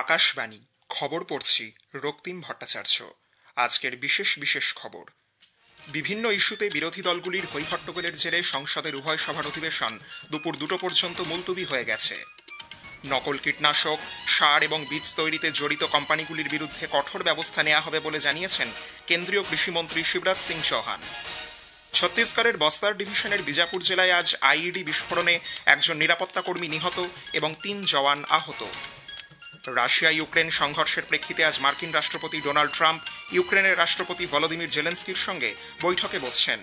আকাশবাণী খবর পড়ছি রক্তিম ভট্টাচার্য। আজকের বিশেষ খবর। বিভিন্ন ইস্যুতে বিরোধী দলগুলির হইহট্টগোলের জেরে সংসদের উভয় সভার অধিবেশন দুপুর 2টো পর্যন্ত মুলতবি হয়ে গেছে। নকল কীটনাশক, সার এবং বীজ তৈরিতে জড়িত কোম্পানিগুলির বিরুদ্ধে কঠোর ব্যবস্থা নেওয়া হবে বলে জানিয়েছেন কেন্দ্রীয় কৃষিমন্ত্রী শিবরাজ সিং চৌহান। ছত্তিশগড়ের বস্তার ডিভিশনের বিজাপুর জেলায় আজ আইইডি বিস্ফোরণে একজন নিরাপত্তা কর্মী নিহত এবং 3 জওয়ান আহত। রাশিয়া ইউক্রেন সংঘর্ষের প্রেক্ষিতে আজ মার্কিন রাষ্ট্রপতি ডোনাল্ড ট্রাম্প ইউক্রেনের রাষ্ট্রপতি ভলোদিমির জেলেনস্কির সঙ্গে বৈঠকে বসছেন।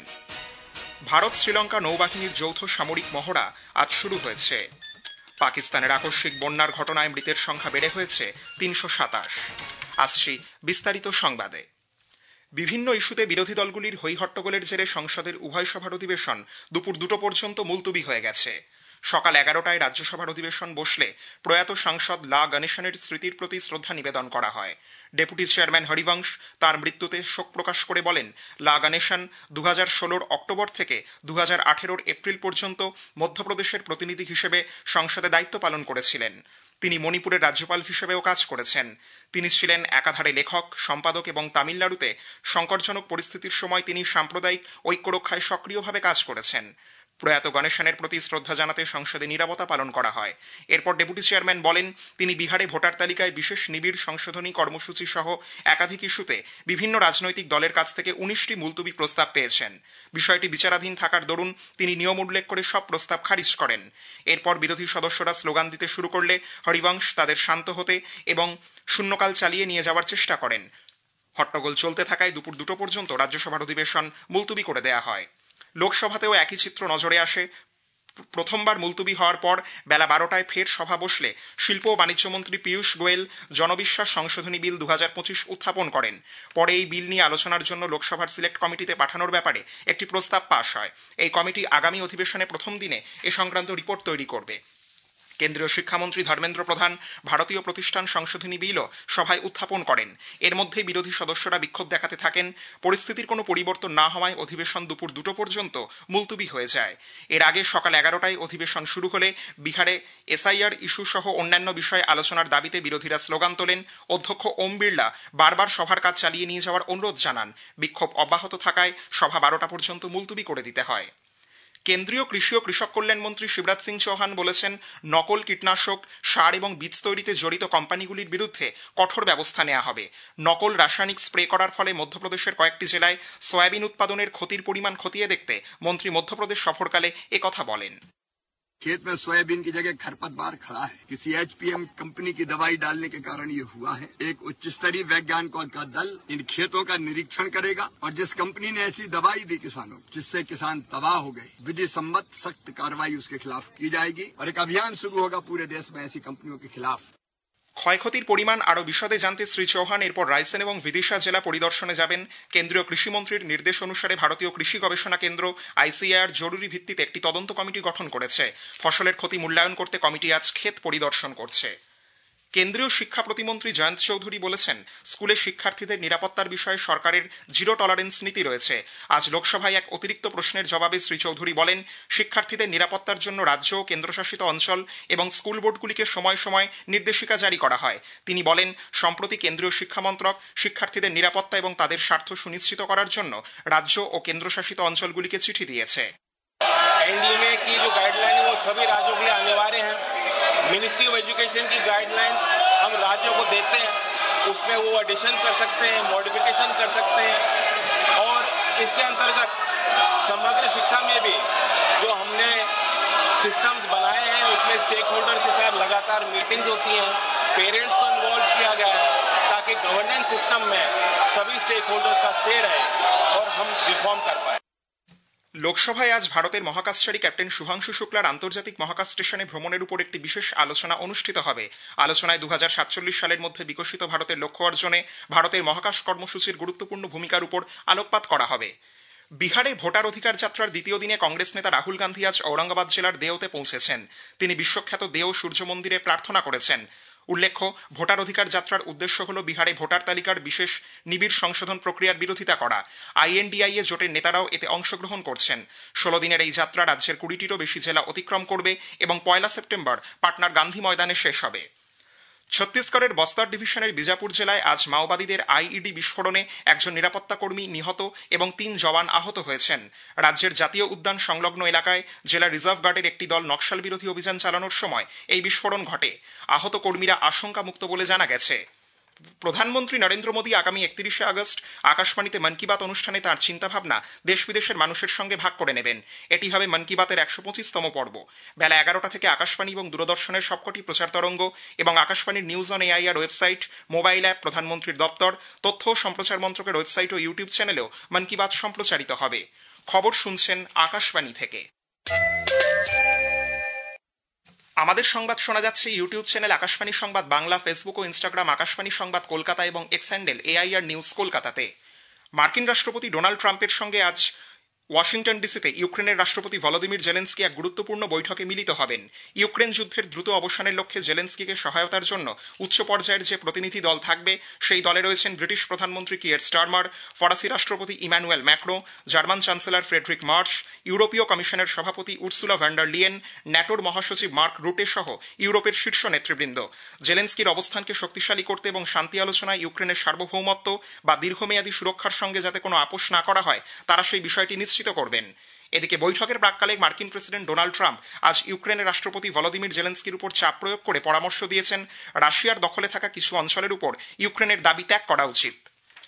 ভারত শ্রীলঙ্কা নৌবাহিনীর যৌথ সামরিক মহড়া আজ শুরু হয়েছে। পাকিস্তানের আকস্মিক বন্যার ঘটনায় মৃতের সংখ্যা বেড়ে হয়েছে 327। আসছি বিস্তারিত সংবাদে। বিভিন্ন ইস্যুতে বিরোধী দলগুলির হইহট্টগোলের জেরে সংসদের উভয় সভার অধিবেশন দুপুর 2টো পর্যন্ত মুলতবি হয়ে গেছে। সকাল 11টায় রাজ্যসভার অধিবেশন বসলে প্রয়াত সাংসদ লা গণেশনের স্মৃতির প্রতি শ্রদ্ধা নিবেদন করা হয়। ডেপুটি চেয়ারম্যান হরিবংশ তার মৃত্যুতে শোক প্রকাশ করে বলেন, লা গণেশন 2016 অক্টোবর থেকে 2018 এপ্রিল পর্যন্ত মধ্যপ্রদেশের প্রতিনিধি হিসেবে সংসদে দায়িত্ব পালন করেছিলেন। তিনি মণিপুরের রাজ্যপাল হিসেবেও কাজ করেছেন। তিনি ছিলেন একাধারে লেখক, সম্পাদক এবং তামিলনাড়ুতে সংকটজনক পরিস্থিতির সময় তিনি সাম্প্রদায়িক ঐক্য রক্ষায় সক্রিয়ভাবে কাজ করেছেন। প্রয়াত গণেশনের প্রতি শ্রদ্ধা জানাতে সংসদে নীরবতা পালন করা হয়। এরপর ডেপুটি চেয়ারম্যান বলেন, তিনি বিহারে ভোটার তালিকায় বিশেষ নিবিড় সংশোধনী কর্মসূচি সহ একাধিক ইস্যুতে বিভিন্ন রাজনৈতিক দলের কাছ থেকে 19টি মুলতবি প্রস্তাব পেয়েছেন। বিষয়টি বিচারাধীন থাকার দরুন তিনি নিয়ম উল্লেখ করে সব প্রস্তাব খারিজ করেন। এরপর বিরোধী সদস্যরা স্লোগান দিতে শুরু করলে হরিবংশ তাদের শান্ত হতে এবং শূন্যকাল চালিয়ে নিয়ে যাওয়ার চেষ্টা করেন। হট্টগোল চলতে থাকায় দুপুর 2টো পর্যন্ত রাজ্যসভার অধিবেশন মুলতবি করে দেয়া হয়। লোকসভাতেও একই চিত্র নজরে আসে। প্রথমবার মুলতবি হওয়ার পর বেলা 12টায় ফের সভা বসলে শিল্প ও বাণিজ্য মন্ত্রী পীয়ূষ গোয়েল জনবিশ্বাস সংশোধনী বিল 2025 উত্থাপন করেন। পরে এই বিল নিয়ে আলোচনার জন্য লোকসভার সিলেক্ট কমিটিতে পাঠানোর ব্যাপারে একটি প্রস্তাব পাশ হয়। এই কমিটি আগামী অধিবেশনে প্রথম দিনে এ সংক্রান্ত রিপোর্ট তৈরি করবে। কেন্দ্রীয় শিক্ষামন্ত্রী ধর্মেন্দ্র প্রধান ভারতীয় প্রতিষ্ঠান সংশোধনী বিলও সভায় উত্থাপন করেন। এর মধ্যে বিরোধী সদস্যরা বিক্ষোভ দেখাতে থাকেন। পরিস্থিতির কোনো পরিবর্তন না হওয়ায় অধিবেশন দুপুর 2টো পর্যন্ত মুলতবি হয়ে যায়। এর আগে সকাল 11টায় অধিবেশন শুরু হলে বিহারে এসআইআর ইস্যু সহ অন্যান্য বিষয়ে আলোচনার দাবিতে বিরোধীরা স্লোগান তোলেন। অধ্যক্ষ ওম বিড়লা বারবার সভার কাজ চালিয়ে নিয়ে যাওয়ার অনুরোধ জানান। বিক্ষোভ অব্যাহত থাকায় সভা 12টা পর্যন্ত মুলতবি করে দিতে হয়। কেন্দ্রীয় কৃষি ও কৃষক কল্যাণ মন্ত্রী শিবরাজ সিং চৌহান বলেছেন, নকল কীটনাশক, সার এবং বীজ তৈরিতে জড়িত কোম্পানিগুলির বিরুদ্ধে কঠোর ব্যবস্থা নেওয়া হবে। নকল রাসায়নিক স্প্রে করার ফলে মধ্যপ্রদেশের কয়েকটি জেলায় সয়াবিন উৎপাদনের ক্ষতির পরিমাণ খতিয়ে দেখতে মন্ত্রী মধ্যপ্রদেশ সফরকালে একথা বলেন। खेत में सोयाबीन की जगह खरपतवार खड़ा है। किसी एचपीएम कंपनी की दवाई डालने के कारण ये हुआ है। एक उच्च स्तरीय वैज्ञानिकों का दल इन खेतों का निरीक्षण करेगा और जिस कंपनी ने ऐसी दवाई दी किसानों को जिससे किसान तबाह हो गए, विधि सम्मत सख्त कार्रवाई उसके खिलाफ की जाएगी और एक अभियान शुरू होगा पूरे देश में ऐसी कंपनियों के खिलाफ। ক্ষয়ক্ষতির পরিমাণ আরও বিশদে জানতে শ্রী চৌহান এরপর রায়সেন এবং বিদিশা জেলা পরিদর্শনে যাবেন। কেন্দ্রীয় কৃষিমন্ত্রীর নির্দেশ অনুসারে ভারতীয় কৃষি গবেষণা কেন্দ্র আইসিএআর জরুরি ভিত্তিতে একটি তদন্ত কমিটি গঠন করেছে। ফসলের ক্ষতি মূল্যায়ন করতে কমিটি আজ ক্ষেত পরিদর্শন করছে। কেন্দ্রীয় শিক্ষা প্রতিমন্ত্রী জয়ন্ত চৌধুরী বলেছেন, স্কুলে শিক্ষার্থীদের নিরাপত্তার বিষয়ে সরকারের জিরো টলারেন্স নীতি রয়েছে। আজ লোকসভায় এক অতিরিক্ত প্রশ্নের জবাবে শ্রী চৌধুরী বলেন, শিক্ষার্থীদের নিরাপত্তার জন্য রাজ্য ও কেন্দ্রশাসিত অঞ্চল এবং স্কুল বোর্ডগুলিকে সময় সময় নির্দেশিকা জারি করা হয়। তিনি বলেন, সম্প্রতি কেন্দ্রীয় শিক্ষামন্ত্রক শিক্ষার্থীদের নিরাপত্তা এবং তাদের স্বার্থ সুনিশ্চিত করার জন্য রাজ্য ও কেন্দ্রশাসিত অঞ্চলগুলিকে চিঠি দিয়েছে। एनडीए की जो गाइडलाइन है वो सभी राज्यों के लिए अनिवार्य है। मिनिस्ट्री ऑफ एजुकेशन की गाइडलाइंस हम राज्यों को देते हैं, उसमें वो एडिशन कर सकते हैं, मॉडिफिकेशन कर सकते हैं। और इसके अंतर्गत समग्र शिक्षा में भी जो हमने सिस्टम्स बनाए हैं उसमें स्टेक होल्डर के साथ लगातार मीटिंग्स होती हैं, पेरेंट्स को इन्वॉल्व किया गया है ताकि गवर्नेंस सिस्टम में सभी स्टेक होल्डर्स का से रहे और हम रिफॉर्म कर पाए। লোকসভায় আজ ভারতের মহাকাশচারী ক্যাপ্টেন শুভাংশু শুক্লার আন্তর্জাতিক মহাকাশ স্টেশনে ভ্রমণের উপর একটি বিশেষ আলোচনা অনুষ্ঠিত হবে। আলোচনায় 2047 সালের মধ্যে বিকশিত ভারতের লক্ষ্য অর্জনে ভারতের মহাকাশ কর্মসূচির গুরুত্বপূর্ণ ভূমিকার উপর আলোকপাত করা হবে। বিহারে ভোটার অধিকার যাত্রার দ্বিতীয় দিনে কংগ্রেস নেতা রাহুল গান্ধী আজ ঔরঙ্গাবাদ জেলার দেওতে পৌঁছেছেন। তিনি বিশ্বখ্যাত দেও সূর্য মন্দিরে প্রার্থনা করেছেন। উল্লেখ্য, ভোটার অধিকার যাত্রার উদ্দেশ্য হল বিহারে ভোটার তালিকার বিশেষ নিবিড় সংশোধন প্রক্রিয়ার বিরোধিতা করা। আইএনডিআইএ জোটের নেতারাও এতে অংশগ্রহণ করছেন। 16 দিনের এই যাত্রা রাজ্যের 20টিরও বেশি জেলা অতিক্রম করবে এবং 1 সেপ্টেম্বর পাটনার গান্ধী ময়দানে শেষ হবে। ছত্তিশগড়ের বস্তার ডিভিশনের বিজাপুর জেলায় আজ মাওবাদীদের আইইডি বিস্ফোরণে একজন নিরাপত্তা কর্মী নিহত এবং 3 জওয়ান আহত হয়েছেন। রাজ্যের জাতীয় উদ্যান সংলগ্ন এলাকায় জেলা রিজার্ভ গার্ডের একটি দল নকশাল বিরোধী অভিযান চালানোর সময় এই বিস্ফোরণ ঘটে। আহত কর্মীরা আশঙ্কামুক্ত বলে জানা গেছে। প্রধানমন্ত্রী নরেন্দ্র মোদী আগামী 31শে আগস্ট আকাশবাণীতে মন কি বাত অনুষ্ঠানে তাঁর চিন্তাভাবনা দেশ বিদেশের মানুষের সঙ্গে ভাগ করে নেবেন। এটি হবে মন কি বাতের 125তম পর্ব। বেলা 11টা থেকে আকাশবাণী এবং দূরদর্শনের সবকটি প্রচার তরঙ্গ এবং আকাশবাণীর news on AIR website, mobile app, প্রধানমন্ত্রীর দপ্তর, তথ্য ও সম্প্রচার মন্ত্রকের ওয়েবসাইট ও ইউটিউব চ্যানেলেও মন কি বাত সম্প্রচারিত হবে। খবর শুনছেন আকাশবাণী থেকে। আমাদের সংবাদ শোনা যাচ্ছে ইউটিউব চ্যানেল আকাশবাণী সংবাদ বাংলা, ফেসবুক ও ইনস্টাগ্রাম আকাশবাণী সংবাদ কলকাতা এবং এক্স হ্যান্ডেল এআইআর নিউজ কলকাতাতে। মার্কিন রাষ্ট্রপতি ডোনাল্ড ট্রাম্পের সঙ্গে আজ ওয়াশিংটন ডিসিতে ইউক্রেনের রাষ্ট্রপতি ভলোদিমির জেলেনস্কি এক গুরুত্বপূর্ণ বৈঠকে মিলিত হবেন। ইউক্রেন যুদ্ধের দ্রুত অবসানের লক্ষ্যে জেলেনস্কিকে সহায়তার জন্য উচ্চ পর্যায়ের যে প্রতিনিধি দল থাকবে সেই দলে রয়েছেন ব্রিটিশ প্রধানমন্ত্রী কিয়ার স্টারমার, ফরাসি রাষ্ট্রপতি Emmanuel Macron, German chancellor Friedrich Merz, ইউরোপীয় কমিশনের সভাপতি উর্সুলা ভ্যান ডার লিয়েন, ন্যাটোর মহাসচিব মার্ক রুটে সহ ইউরোপের শীর্ষ নেতৃবৃন্দ। জেলেনস্কির অবস্থানকে শক্তিশালী করতে এবং শান্তি আলোচনায় ইউক্রেনের সার্বভৌমত্ব বা দীর্ঘমেয়াদী সুরক্ষার সঙ্গে যাতে কোনো আপোষ না করা হয় তারা সেই বিষয়টি নিশ্চিত করবেন। এদিকে বৈঠকের প্রাক্কালে মার্কিন প্রেসিডেন্ট ডোনাল্ড ট্রাম্প আজ ইউক্রেনের রাষ্ট্রপতি ভলোদিমির জেলেনস্কির উপর চাপ প্রয়োগ করে পরামর্শ দিয়েছেন রাশিয়ার দখলে থাকা কিছু অঞ্চলের উপর ইউক্রেনের দাবি ত্যাগ করা উচিত।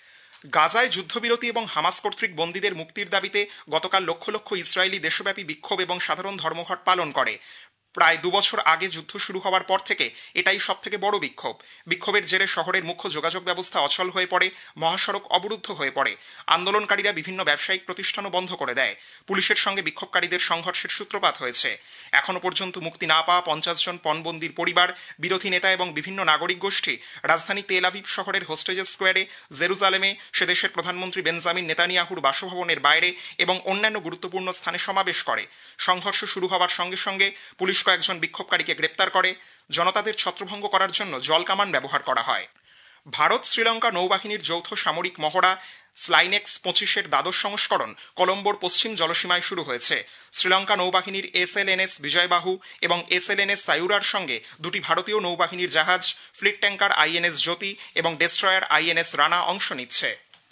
গাজায় যুদ্ধবিরতি এবং হামাস কর্তৃক বন্দীদের মুক্তির দাবিতে গতকাল লক্ষ লক্ষ ইসরায়েলি দেশব্যাপী বিক্ষোভ এবং সাধারণ ধর্মঘট পালন করে। প্রায় 2 বছর আগে যুদ্ধ শুরু হওয়ার পর থেকে এটাই সবথেকে বড় বিক্ষোভ। বিক্ষোভের জেরে শহরের মুখ্য যোগাযোগ ব্যবস্থা অচল হয়ে পড়ে, মহাসড়ক অবরুদ্ধ হয়ে পড়ে। আন্দোলনকারীরা বিভিন্ন ব্যবসায়িক প্রতিষ্ঠানও বন্ধ করে দেয়। পুলিশের সঙ্গে বিক্ষোভকারীদের সংঘর্ষের সূত্রপাত হয়েছে। এখনো পর্যন্ত মুক্তি না পাওয়া 50 জন পণবন্দির পরিবার, বিরোধী নেতা এবং বিভিন্ন নাগরিক গোষ্ঠী রাজধানী তেল আভিভ শহরের হোস্টেজেস স্কোয়ারে, জেরুজালেমে, সে দেশের প্রধানমন্ত্রী বেঞ্জামিন নেতানিয়াহুর বাসভবনের বাইরে এবং অন্যান্য গুরুত্বপূর্ণ স্থানে সমাবেশ করে। সংঘর্ষ শুরু হওয়ার সঙ্গে সঙ্গে পুলিশ কয়েকজন বিক্ষোভকারীকে গ্রেপ্তার করে। জনতাদের ছত্রভঙ্গ করার জন্য জলকামান ব্যবহার করা হয়। ভারত শ্রীলঙ্কা নৌবাহিনীর যৌথ সামরিক মহড়া স্লাইনেক্স 25-এর দ্বাদশ সংস্করণ কলম্বোর পশ্চিম জলসীমায় শুরু হয়েছে। শ্রীলঙ্কা নৌবাহিনীর এসএলএনএস বিজয়বাহু এবং এসএলএনএস সায়ুরার সঙ্গে দুটি ভারতীয় নৌবাহিনীর জাহাজ, ফ্লিট ট্যাঙ্কার আইএনএস জ্যোতি এবং ডেস্ট্রয়ার আইএনএস রানা অংশ নিচ্ছে।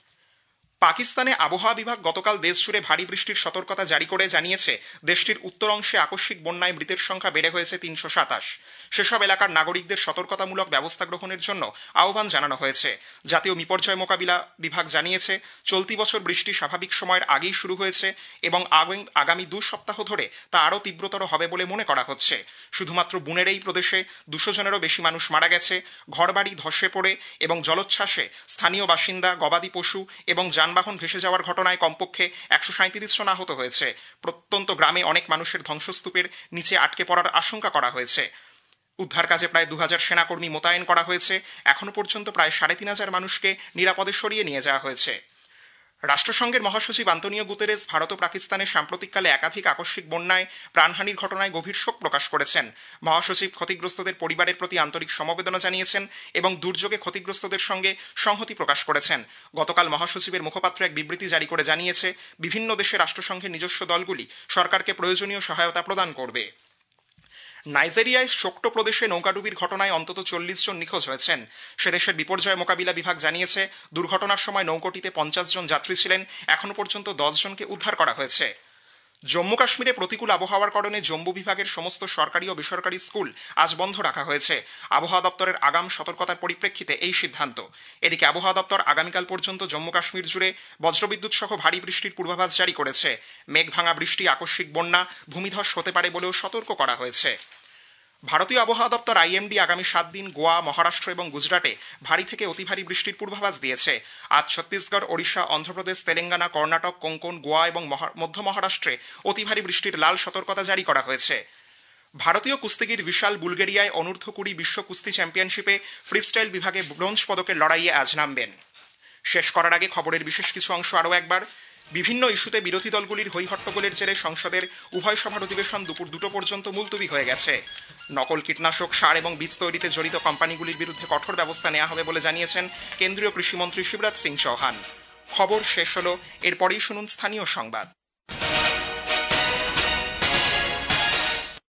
পাকিস্তানে আবহাওয়া বিভাগ গতকাল দেশজুড়ে ভারী বৃষ্টির সতর্কতা জারি করে জানিয়েছে দেশটির উত্তর অংশে আকস্মিক বন্যায় মৃতের সংখ্যা বেড়ে হয়েছে 327। সেসব এলাকার নাগরিকদের সতর্কতামূলক ব্যবস্থা গ্রহণের জন্য আহ্বান জানানো হয়েছে। জাতীয় বিপর্যয় মোকাবিলা বিভাগ জানিয়েছে চলতি বছর বৃষ্টি স্বাভাবিক সময়ের আগেই শুরু হয়েছে এবং আগামী 2 সপ্তাহ ধরে তা আরও তীব্রতর হবে বলে মনে করা হচ্ছে। শুধুমাত্র বুনের এই প্রদেশে 200 জনেরও বেশি মানুষ মারা গেছে। ঘরবাড়ি ধসে পড়ে এবং জলোচ্ছ্বাসে স্থানীয় বাসিন্দা, গবাদি পশু এবং যানবাহন ভেসে যাওয়ার ঘটনায় কমপক্ষে 137 জন আহত হয়েছে। প্রত্যন্ত গ্রামে অনেক মানুষের ধ্বংসস্তূপের নিচে আটকে পড়ার আশঙ্কা করা হয়েছে। উদ্ধার কাজে প্রায় 2000 সেনাকর্মী মোতায়েন করা হয়েছে। এখনো পর্যন্ত প্রায় 3500 মানুষকে নিরাপদে সরিয়ে নিয়ে যাওয়া হয়েছে। রাষ্ট্রসংঘের মহাসচিব আন্তোনিও গুতেরেস ভারত ও পাকিস্তানের সাম্প্রতিককালে একাধিক আকস্মিক বন্যায় প্রাণহানির ঘটনায় গভীর শোক প্রকাশ করেছেন। মহাসচিব ক্ষতিগ্রস্তদের পরিবারের প্রতি আন্তরিক সমবেদনা জানিয়েছেন এবং দুর্যোগে ক্ষতিগ্রস্তদের সঙ্গে সংহতি প্রকাশ করেছেন। গতকাল মহাসচিবের মুখপাত্র এক বিবৃতি জারি করে জানিয়েছে বিভিন্ন দেশে রাষ্ট্রসংঘের নিজস্ব দলগুলি সরকারকে প্রয়োজনীয় সহায়তা প্রদান করবে। নাইজেরিয়ায় সোকটো প্রদেশে নৌকাডুবির ঘটনায় অন্তত 40 জন নিখোঁজ হয়েছেন। সে দেশের বিপর্যয় মোকাবিলা বিভাগ জানিয়েছে দুর্ঘটনার সময় নৌকাটিতে 50 জন যাত্রী ছিলেন। এখনো পর্যন্ত 10 জনকে উদ্ধার করা হয়েছে। জম্মু কাশ্মীরে প্রতিকূল আবহাওয়ার কারণে জম্মু বিভাগের সমস্ত সরকারি ও বেসরকারি স্কুল আজ বন্ধ রাখা হয়েছে। আবহাওয়া দপ্তরের আগাম সতর্কতার পরিপ্রেক্ষিতে এই সিদ্ধান্ত। এদিকে আবহাওয়া দপ্তর আগামীকাল পর্যন্ত জম্মু কাশ্মীর জুড়ে বজ্রবিদ্যুৎ সহ ভারী বৃষ্টির পূর্বাভাস জারি করেছে। মেঘ ভাঙা বৃষ্টি, আকস্মিক বন্যা, ভূমিধস হতে পারে বলেও সতর্ক করা হয়েছে। ভারতীয় আবহাওয়া দপ্তর আইএমডি আগামী 7 দিন গোয়া, মহারাষ্ট্র এবং গুজরাটে ভারী থেকে অতি ভারী বৃষ্টির পূর্বাভাস দিয়েছে। আজ ছত্তিশগড়, ওড়িশা, অন্ধ্রপ্রদেশ, তেলেঙ্গানা, কর্ণাটক, কোঙ্কণ, গোয়া এবং মধ্য মহারাষ্ট্রে অতি ভারী বৃষ্টির লাল সতর্কতা জারি করা হয়েছে। ভারতীয় কুস্তিগির বিশাল বুলগেরিয়ায় অনূর্ধ্ব 20 বিশ্ব কুস্তি চ্যাম্পিয়নশিপে ফ্রিস্টাইল বিভাগে ব্রোঞ্জ পদকের লড়াইয়ে আজ নামবেন। শেষ করার আগে খবরের বিশেষ কিছু অংশ আরও একবার। বিভিন্ন ইস্যুতে বিরোধী দলগুলির হইহট্টগোলের জেরে সংসদের উভয় সভার অধিবেশন দুপুর 2টো পর্যন্ত মুলতবি হয়ে গেছে। নকল কীটনাশক, সার এবং বীজ তৈরিতে জড়িত কোম্পানিগুলির বিরুদ্ধে কঠোর ব্যবস্থা নেওয়া হবে বলে জানিয়েছেন কেন্দ্রীয় কৃষিমন্ত্রী শিবরাজ সিং চৌহান। খবর শেষ হলো, এরপরেই শুনুন স্থানীয় সংবাদ।